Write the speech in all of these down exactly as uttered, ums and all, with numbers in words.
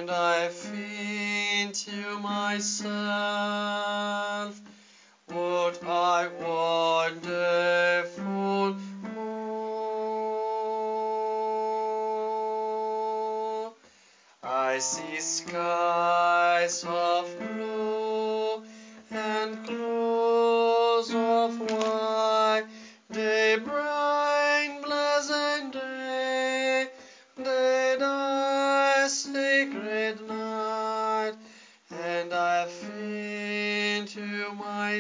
And I think to myself, what a wonderful world. I see skies of blue and clouds of white, day bright, pleasant day, day die, sacred night, and I think to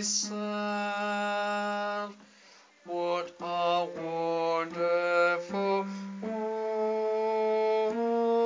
myself, what a wonderful world.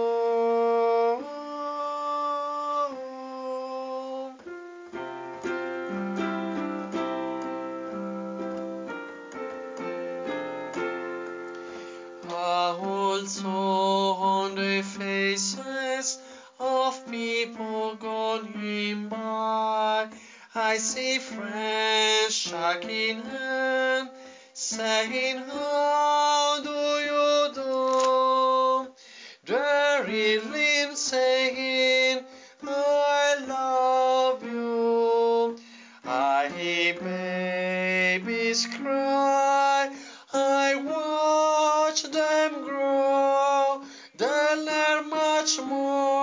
Also on the faces of people going by, I see friends shaking hands, saying, how do you do? Jerry Lynn saying, I love you. I hear babies cry, I watch them grow, they learn much more